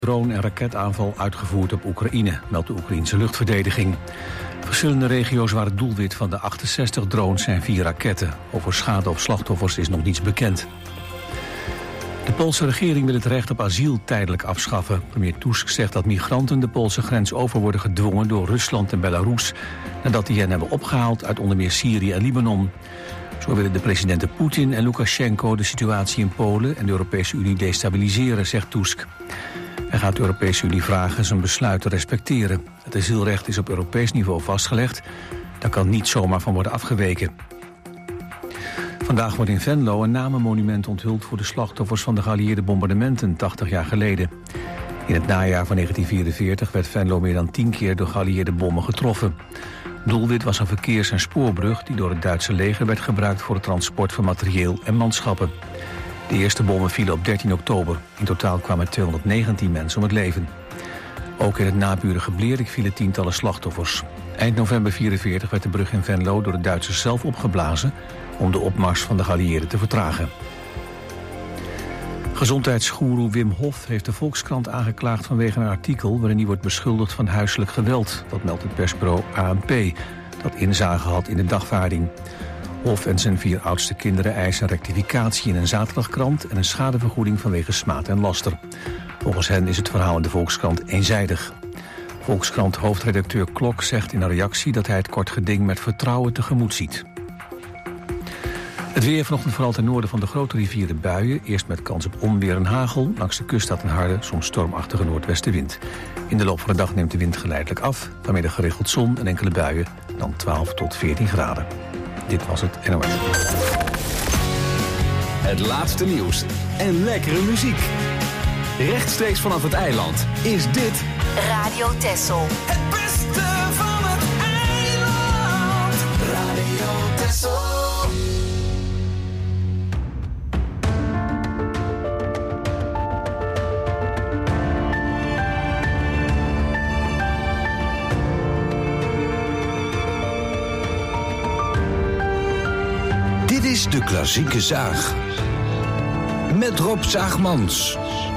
drone- en raketaanval uitgevoerd op Oekraïne, meldt de Oekraïense luchtverdediging. Verschillende regio's waren het doelwit van de 68 drones en 4 raketten. Over schade of slachtoffers is nog niets bekend. De Poolse regering wil het recht op asiel tijdelijk afschaffen. Premier Tusk zegt dat migranten de Poolse grens over worden gedwongen door Rusland en Belarus, nadat die hen hebben opgehaald uit onder meer Syrië en Libanon. Zo willen de presidenten Poetin en Lukashenko de situatie in Polen en de Europese Unie destabiliseren, zegt Tusk. Hij gaat de Europese Unie vragen zijn besluit te respecteren. Het asielrecht is op Europees niveau vastgelegd. Daar kan niet zomaar van worden afgeweken. Vandaag wordt in Venlo een namenmonument onthuld voor de slachtoffers van de geallieerde bombardementen 80 jaar geleden. In het najaar van 1944 werd Venlo meer dan 10 keer door geallieerde bommen getroffen. Doelwit was een verkeers- en spoorbrug die door het Duitse leger werd gebruikt voor het transport van materieel en manschappen. De eerste bommen vielen op 13 oktober. In totaal kwamen 219 mensen om het leven. Ook in het naburige Blerik vielen tientallen slachtoffers. Eind november 1944 werd de brug in Venlo door de Duitsers zelf opgeblazen om de opmars van de geallieerden te vertragen. Gezondheidsgoeroe Wim Hof heeft de Volkskrant aangeklaagd vanwege een artikel waarin hij wordt beschuldigd van huiselijk geweld. Dat meldt het persbureau ANP, dat inzage had in de dagvaarding. Hof en zijn 4 oudste kinderen eisen rectificatie in een zaterdagkrant en een schadevergoeding vanwege smaad en laster. Volgens hen is het verhaal in de Volkskrant eenzijdig. Volkskrant hoofdredacteur Klok zegt in een reactie dat hij het kort geding met vertrouwen tegemoet ziet. Het weer vanochtend vooral ten noorden van de grote rivieren buien. Eerst met kans op onweer en hagel. Langs de kust staat een harde, soms stormachtige noordwestenwind. In de loop van de dag neemt de wind geleidelijk af. Vanmiddag geregeld zon en enkele buien. Dan 12 tot 14 graden. Dit was het NOS. Het laatste nieuws en lekkere muziek. Rechtstreeks vanaf het eiland is dit Radio Texel. Het beste van het eiland. Radio Texel. Dit is de klassieke zaag. Met Rob Zaagmans.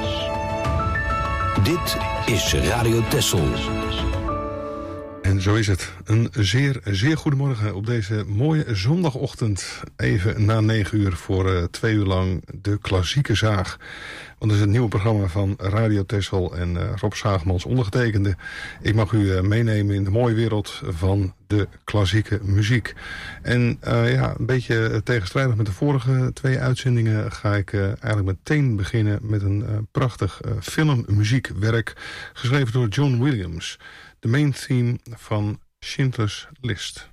Dit is Radio Texel. En zo is het. Een zeer goedemorgen op deze mooie zondagochtend. Even na 9 uur voor 2 uur lang de klassieke zaag. Want dat is het nieuwe programma van Radio Texel en Rob Zaagmans ondergetekende. Ik mag u meenemen in de mooie wereld van de klassieke muziek. En een beetje tegenstrijdig met de vorige 2 uitzendingen ga ik eigenlijk meteen beginnen met een prachtig filmmuziekwerk geschreven door John Williams. De main theme van Schindler's List.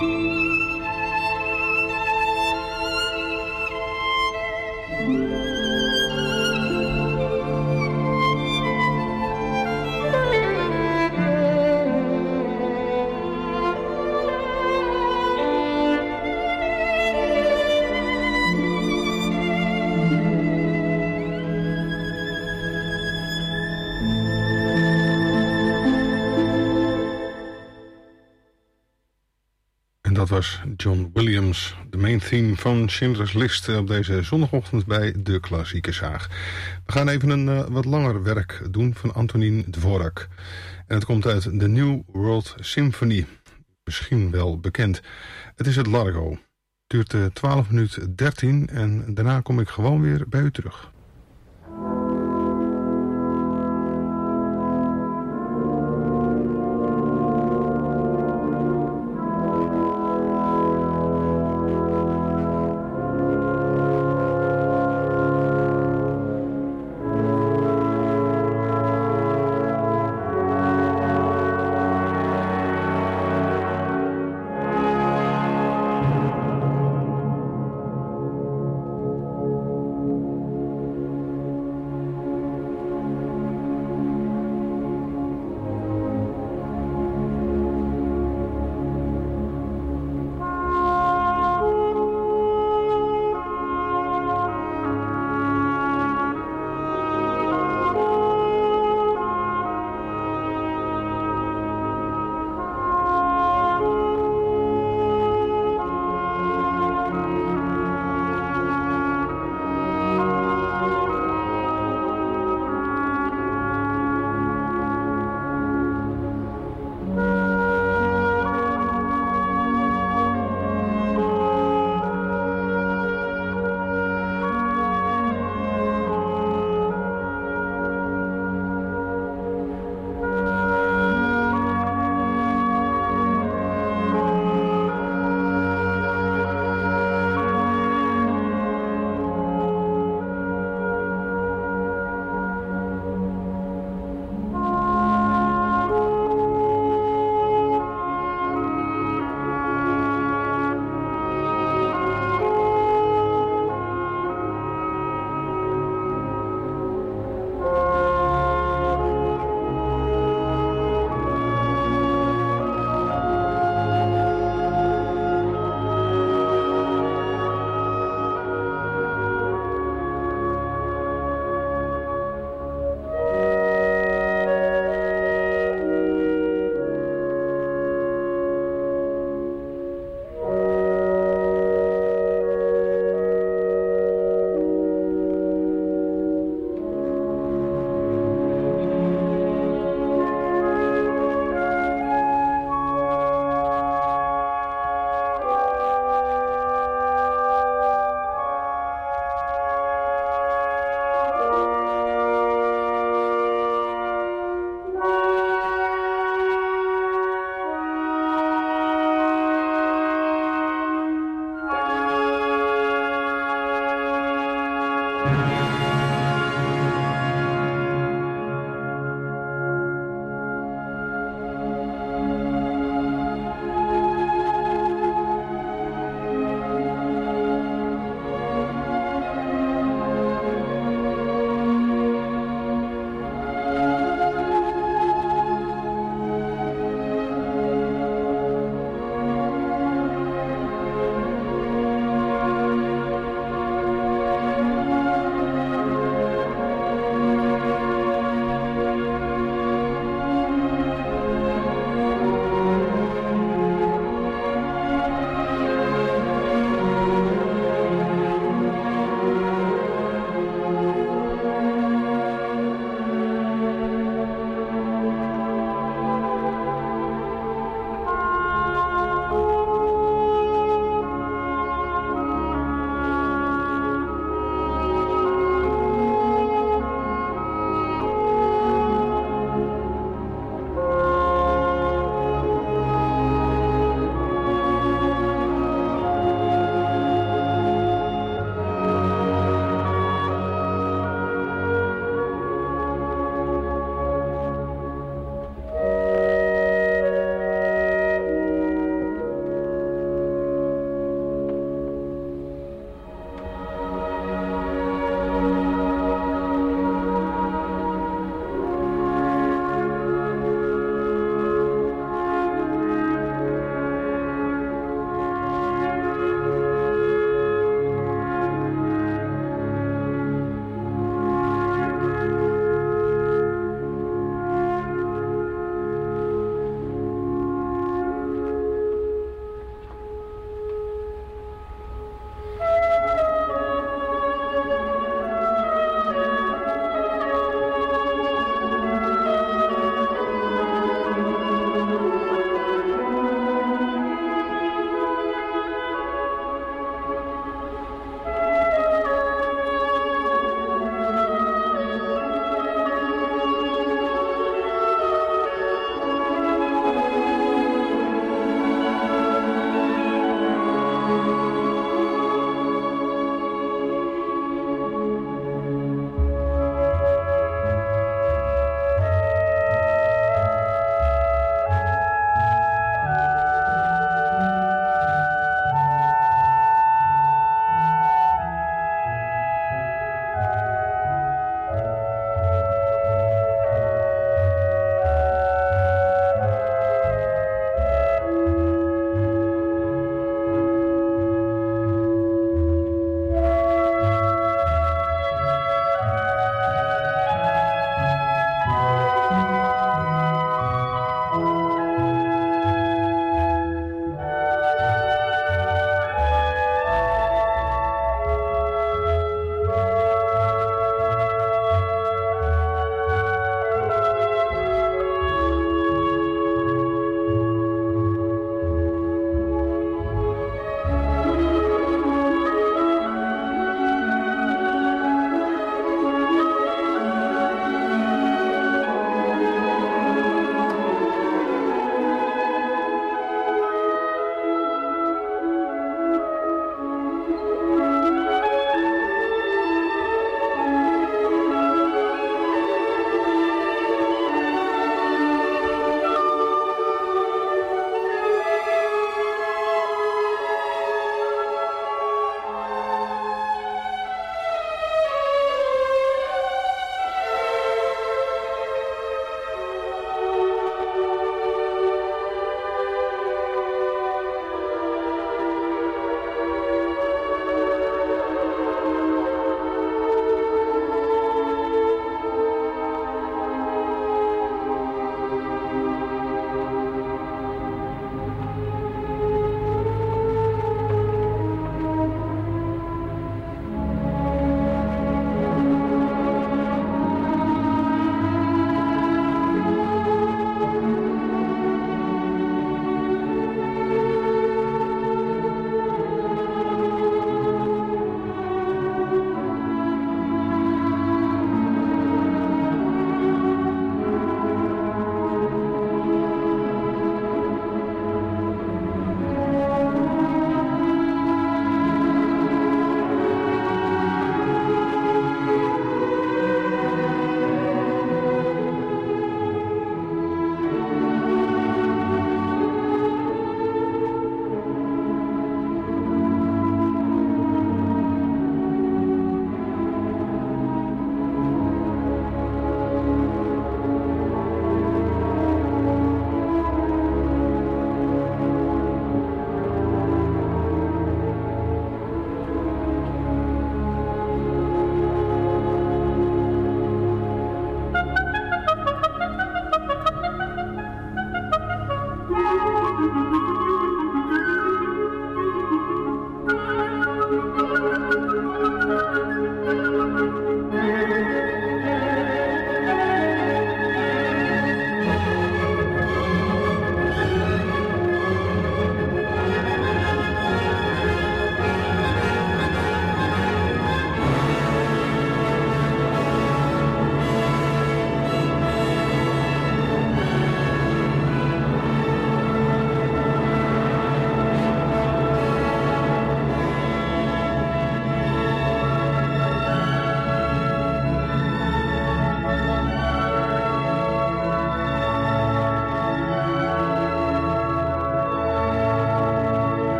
Dat was John Williams, de main theme van Schindler's List op deze zondagochtend bij De Klassieke Zaag. We gaan even een wat langer werk doen van Antonín Dvorak. En het komt uit de New World Symphony, misschien wel bekend. Het is het Largo. Het duurt 12 minuten 13 en daarna kom ik gewoon weer bij u terug.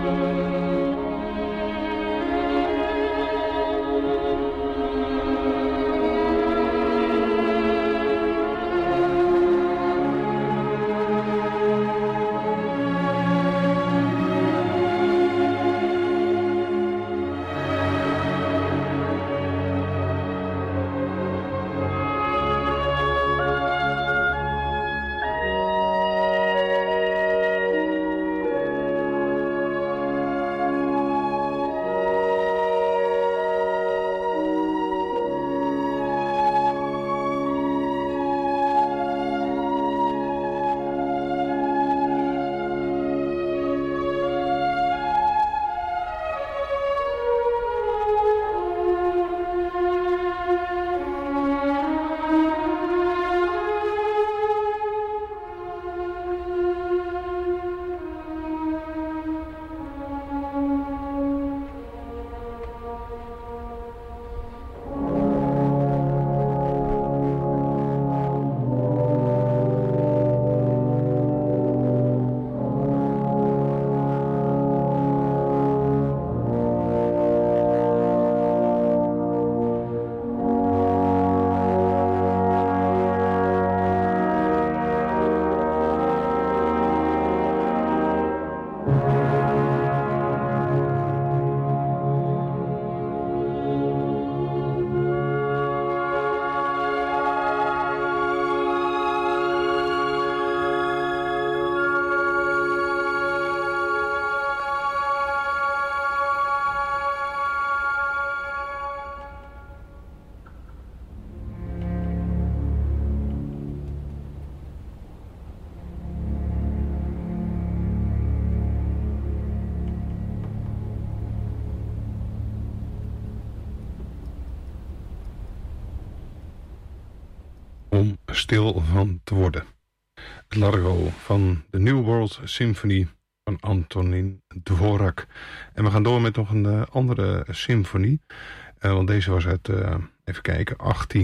Om stil van te worden. Het Largo van de New World Symphony van Antonin Dvorak. En we gaan door met nog een andere symfonie. Want deze was uit, even kijken,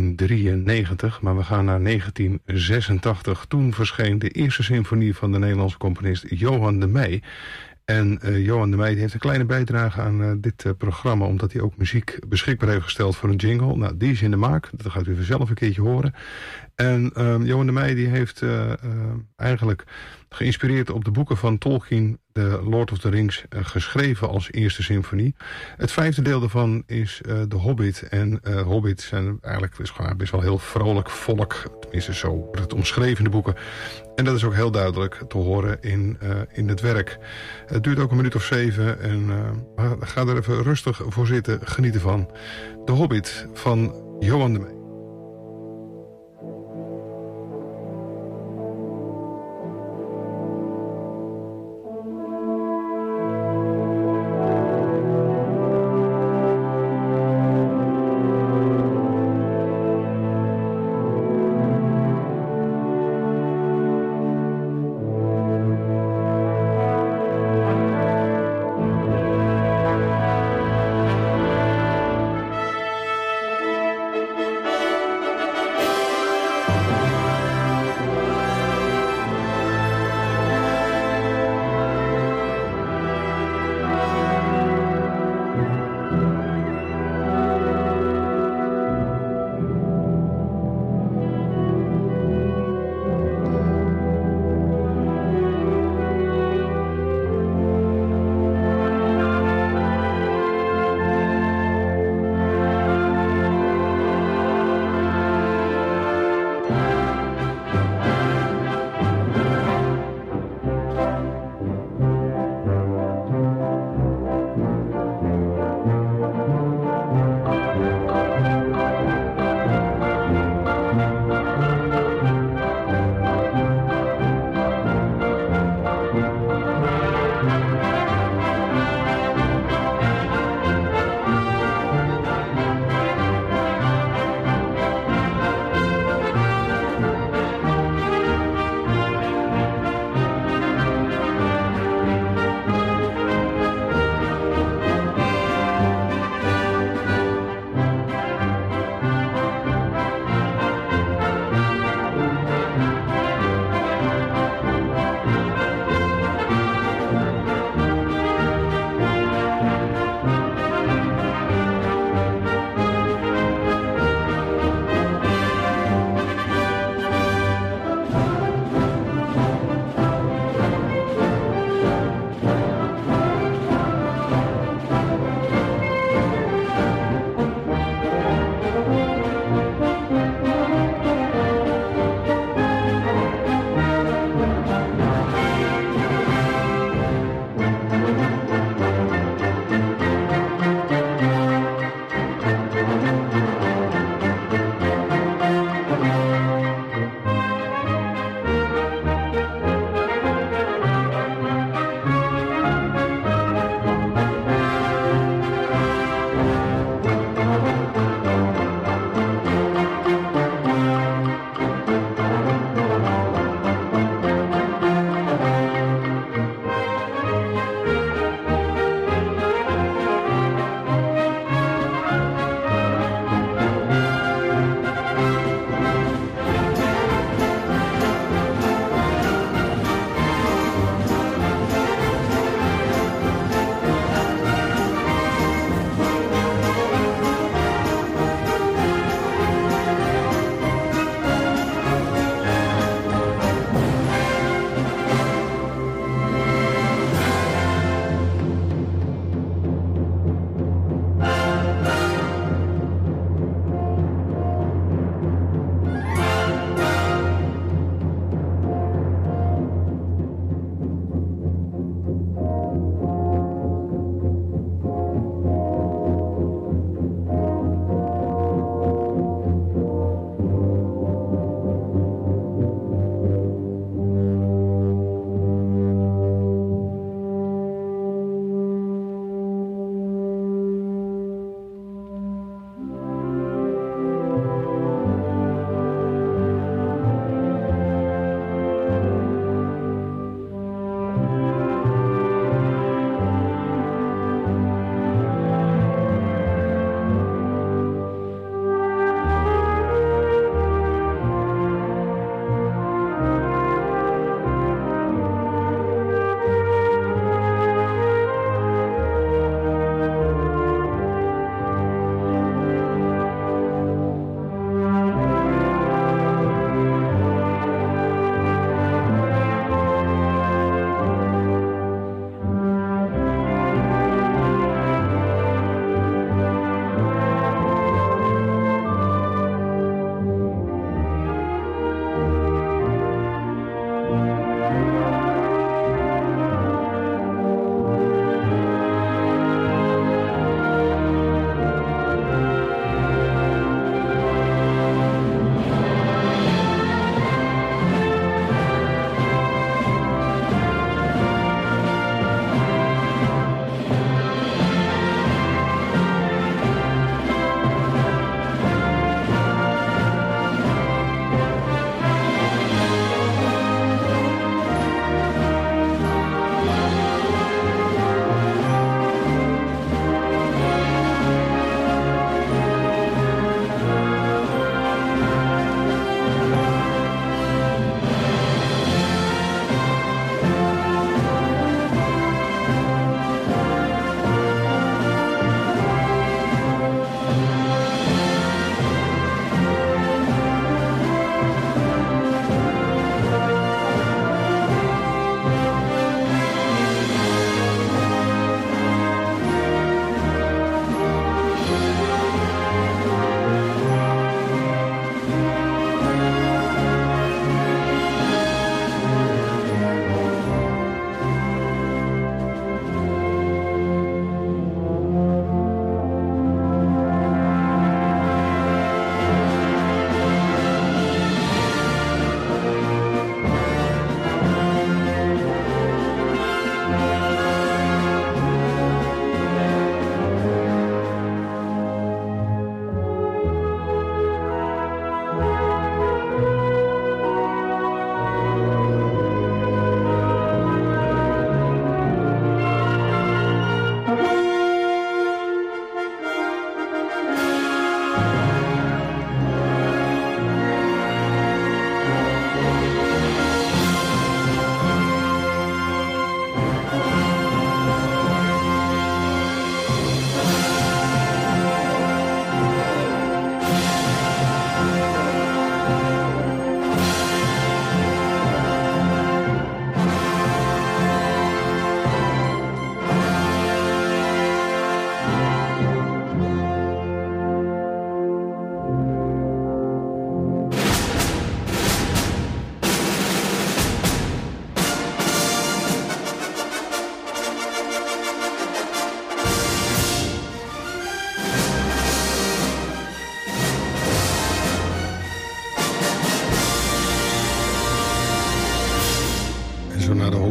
1893. Maar we gaan naar 1986. Toen verscheen de eerste symfonie van de Nederlandse componist Johan de Meij. En Johan de Meij heeft een kleine bijdrage aan dit programma, omdat hij ook muziek beschikbaar heeft gesteld voor een jingle. Nou, die is in de maak. Dat gaat u vanzelf een keertje horen. En Johan de Meij die heeft eigenlijk geïnspireerd op de boeken van Tolkien, The Lord of the Rings, geschreven als eerste symfonie. Het vijfde deel daarvan is The Hobbit. En Hobbits zijn eigenlijk best wel heel vrolijk volk. Tenminste, zo wordt het omschreven in de boeken. En dat is ook heel duidelijk te horen in het werk. Het duurt ook een minuut of 7. En ga er even rustig voor zitten. Geniet ervan. The Hobbit van Johan de Meij.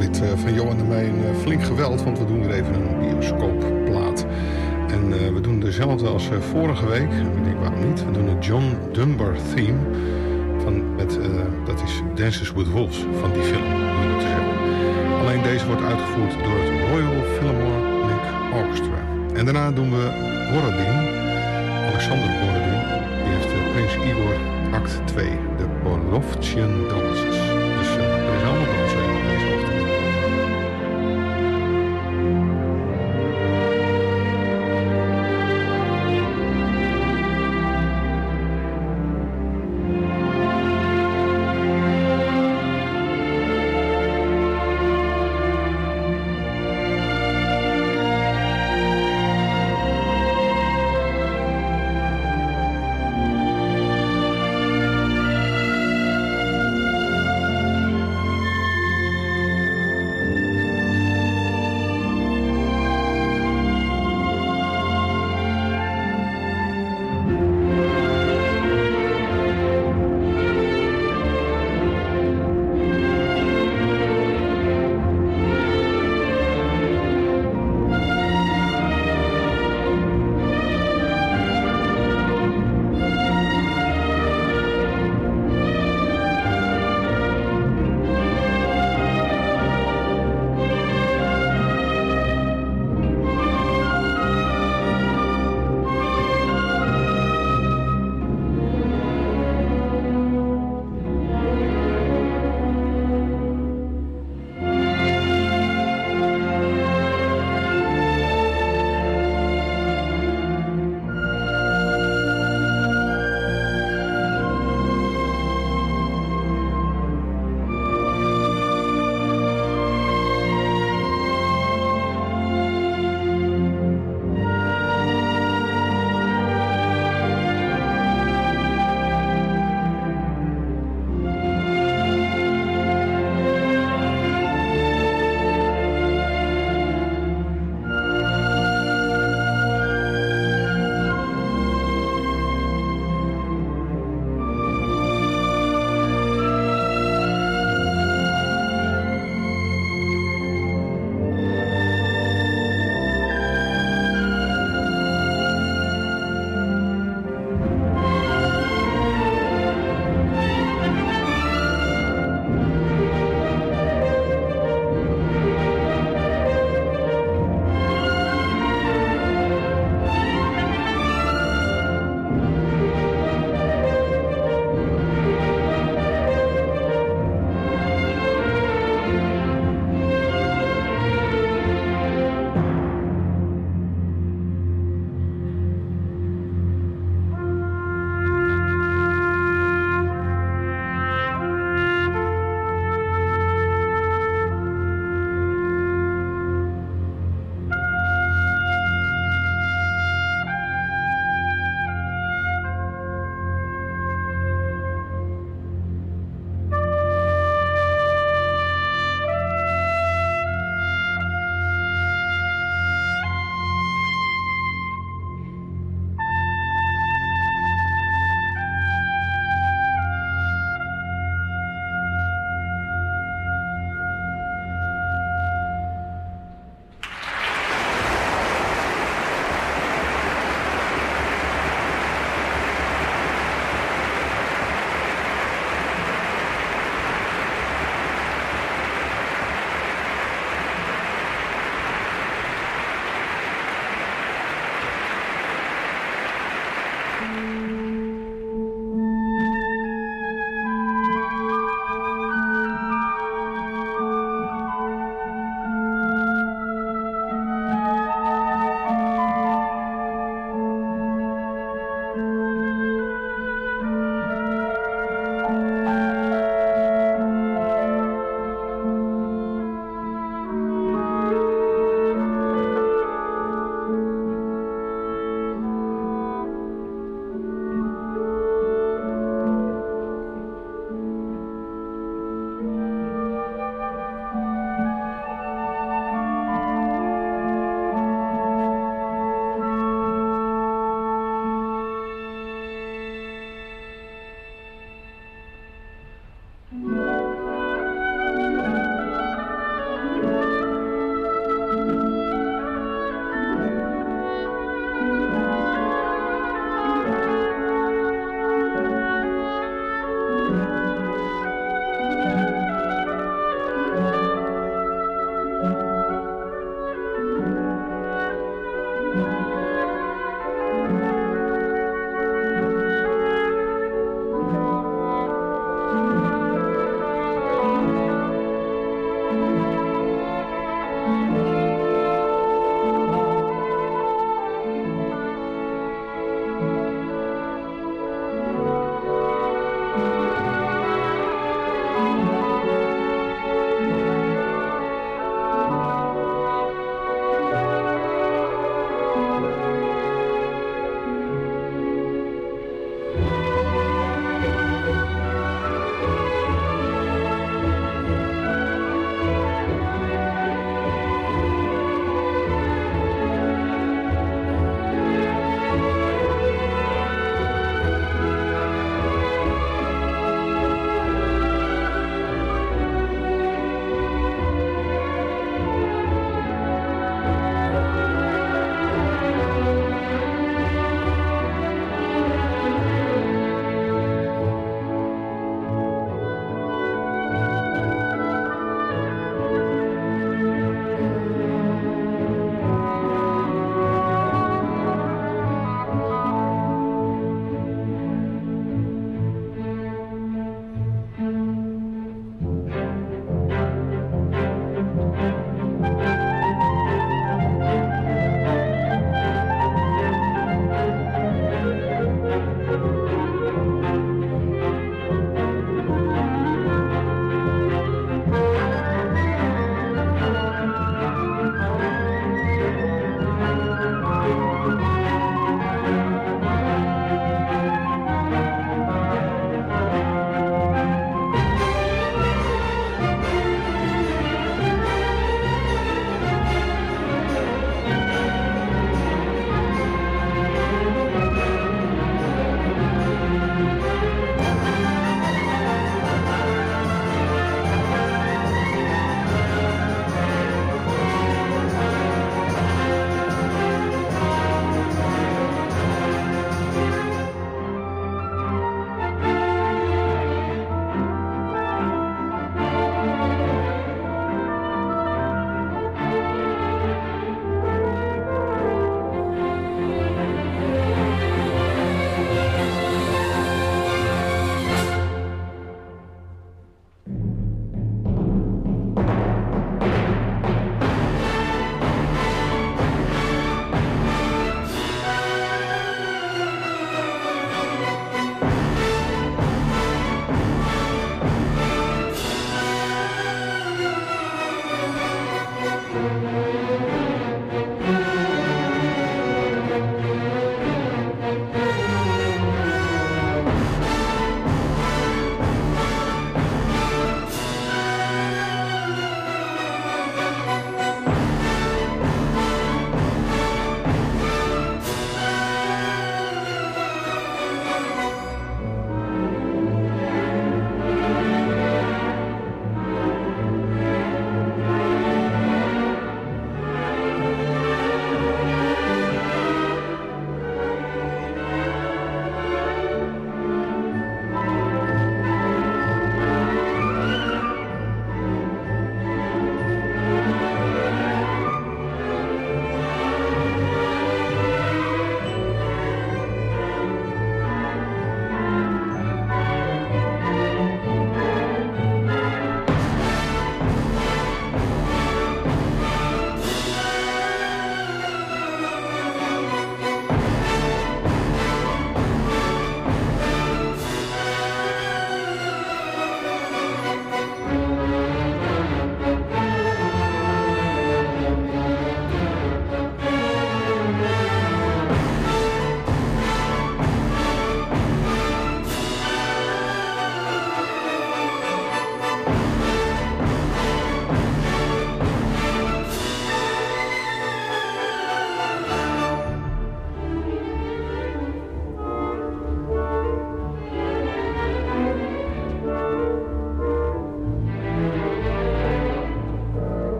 Volbeat van Johan en mij een flink geweld, want we doen weer even een bioscoopplaat. En we doen dezelfde als vorige week. Ik denk, waarom niet? We doen een John Dunbar theme. Dat is Dances with Wolves van die film, moet ik te zeggen. Alleen deze wordt uitgevoerd door het Royal Philharmonic Orchestra. En daarna doen we Borodin, Alexander Borodin. Die heeft Prins Igor act 2, de Borovchian Dances. Dus er is allemaal dansen in deze ochtend.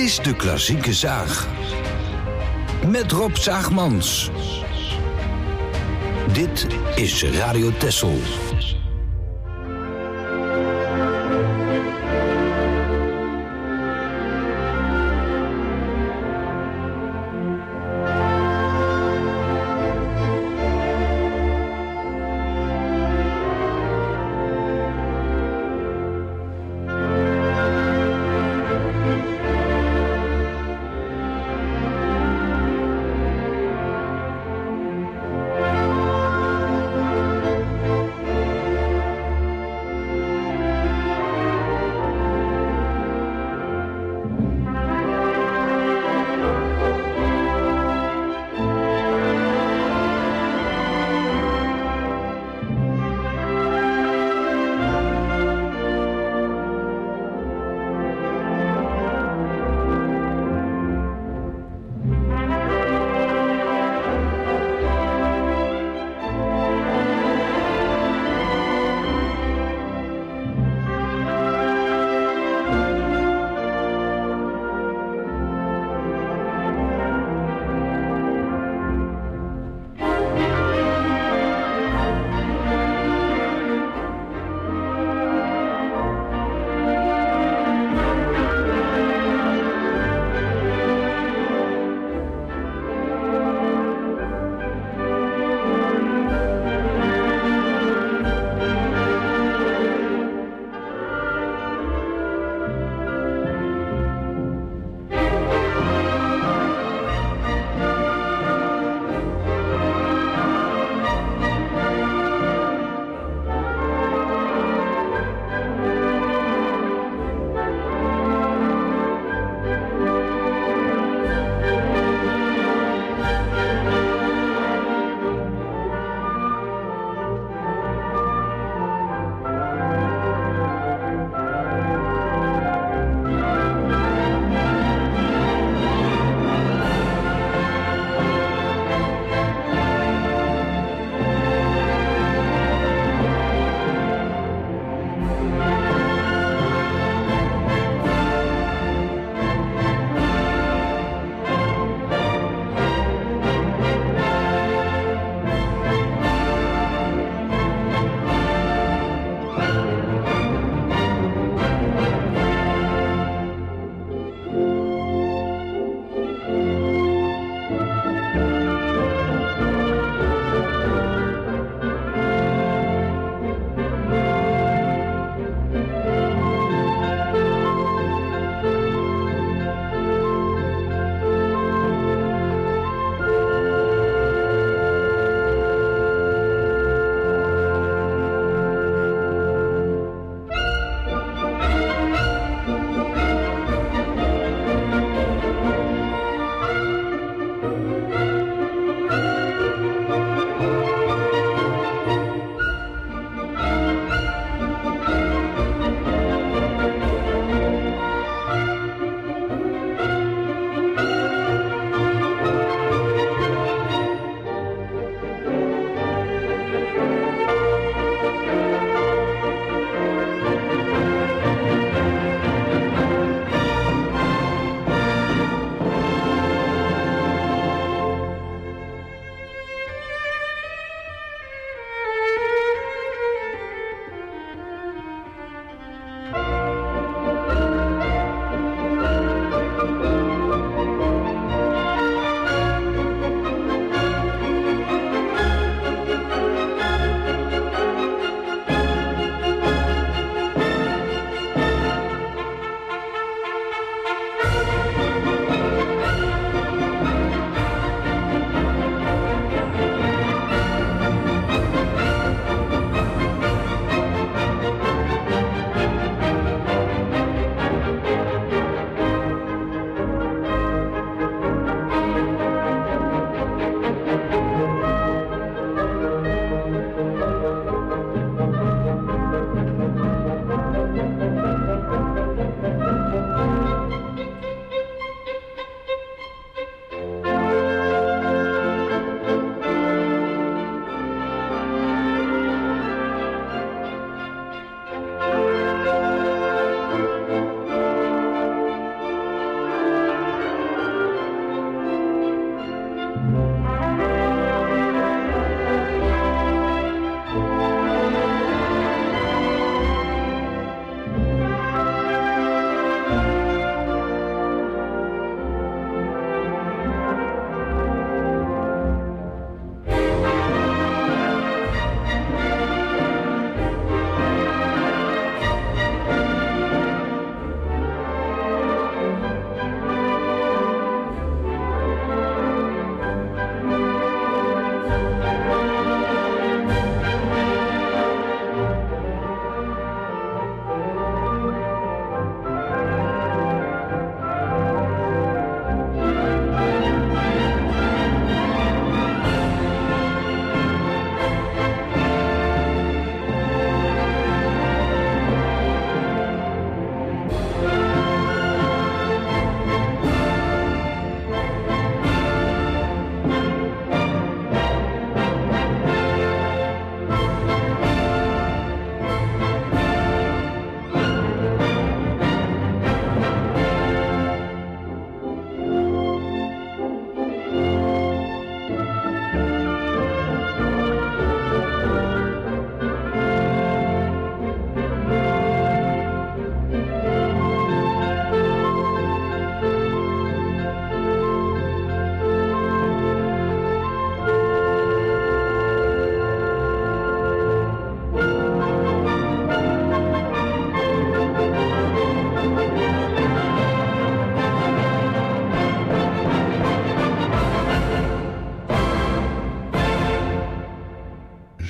is de Klassieke Zaag. Met Rob Zaagmans. Dit is Radio Texel.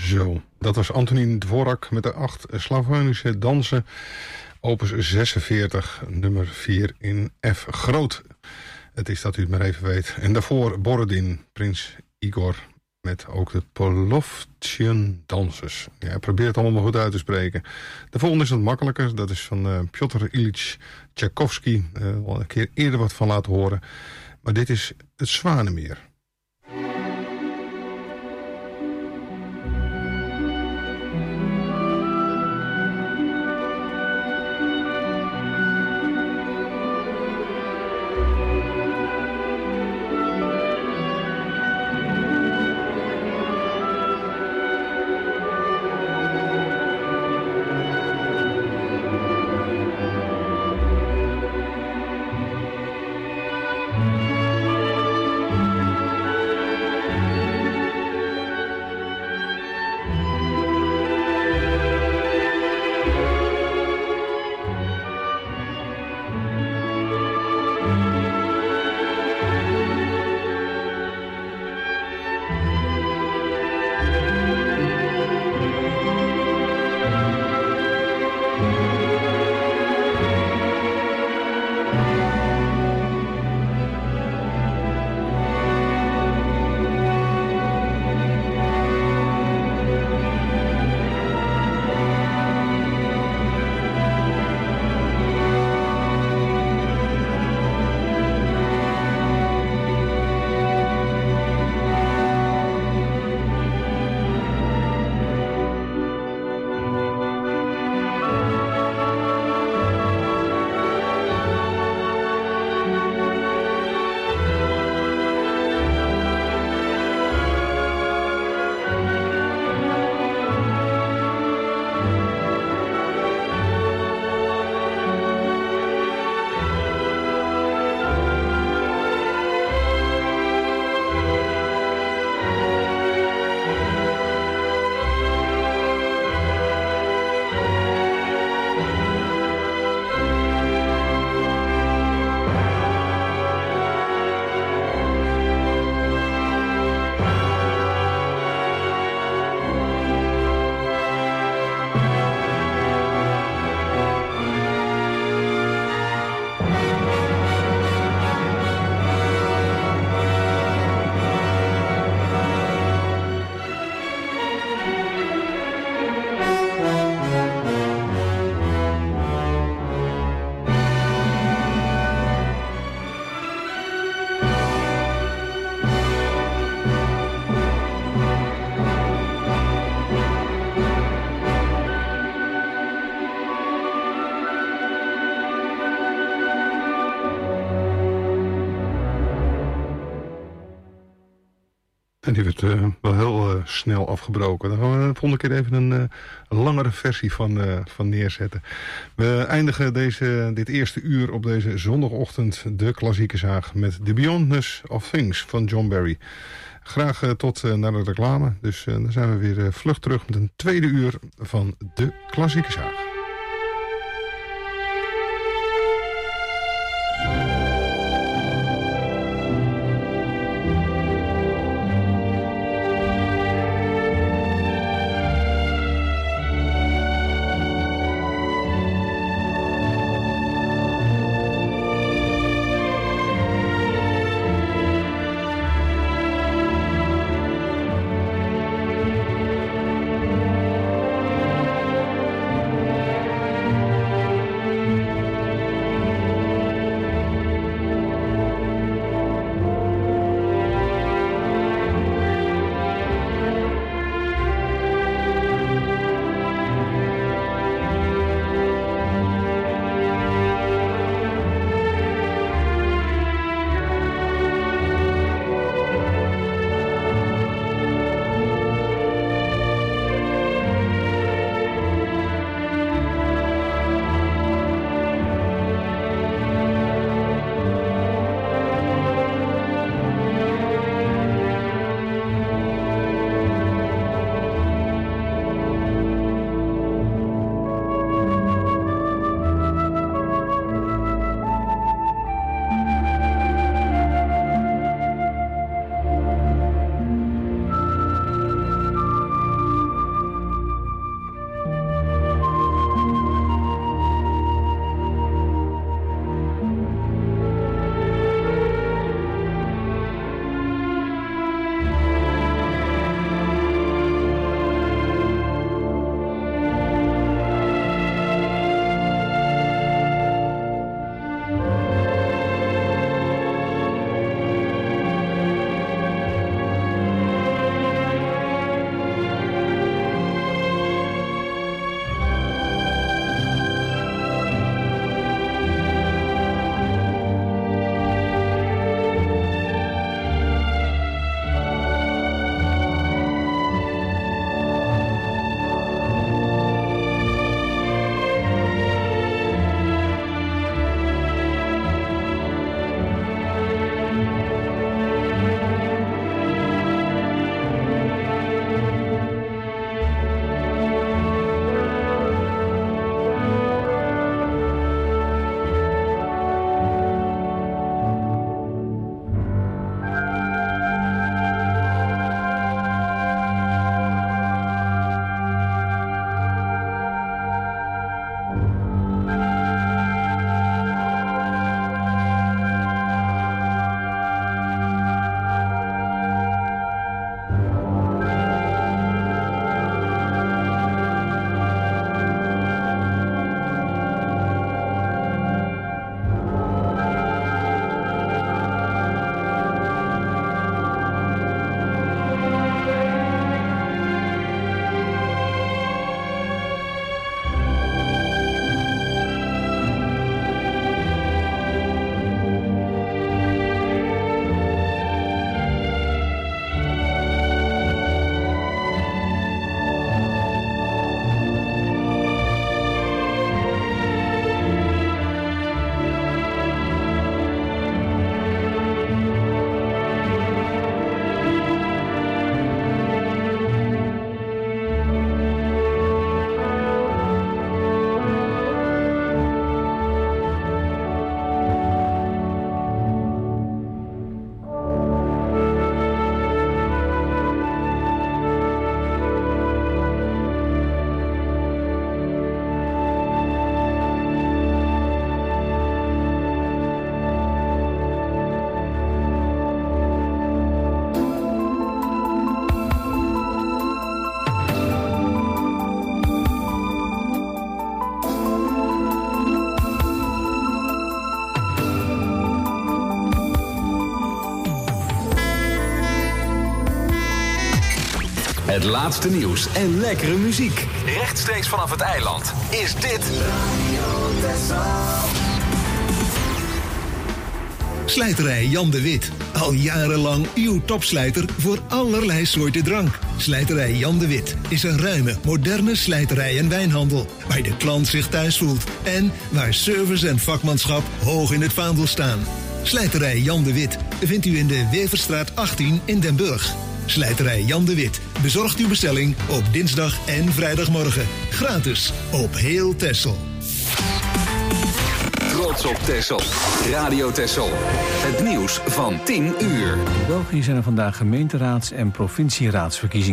Zo, dat was Antonín Dvorak met de 8 Slavonische dansen. Opus 46, nummer 4 in F groot. Het is dat u het maar even weet. En daarvoor Borodin, Prins Igor, met ook de Polovtjian dansers. Ja, probeer het allemaal maar goed uit te spreken. De volgende is wat makkelijker. Dat is van Piotr Ilyich Tchaikovsky. Al een keer eerder wat van laten horen. Maar dit is het Zwanenmeer. En die werd wel heel snel afgebroken. Daar gaan we de volgende keer even een langere versie van neerzetten. We eindigen dit eerste uur op deze zondagochtend de klassieke zaag met The Beyondness of Things van John Barry. Graag tot naar de reclame. Dus dan zijn we weer vlug terug met een tweede uur van de klassieke zaag. Het laatste nieuws en lekkere muziek. Rechtstreeks vanaf het eiland is dit Slijterij Jan de Wit. Al jarenlang uw topslijter voor allerlei soorten drank. Slijterij Jan de Wit is een ruime, moderne slijterij en wijnhandel. Waar de klant zich thuis voelt. En waar service en vakmanschap hoog in het vaandel staan. Slijterij Jan de Wit vindt u in de Weverstraat 18 in Den Burg. Slijterij Jan de Wit bezorgt uw bestelling op dinsdag en vrijdagmorgen. Gratis op heel Texel. Trots op Texel. Radio Texel. Het nieuws van 10 uur. In België zijn er vandaag gemeenteraads- en provincieraadsverkiezingen.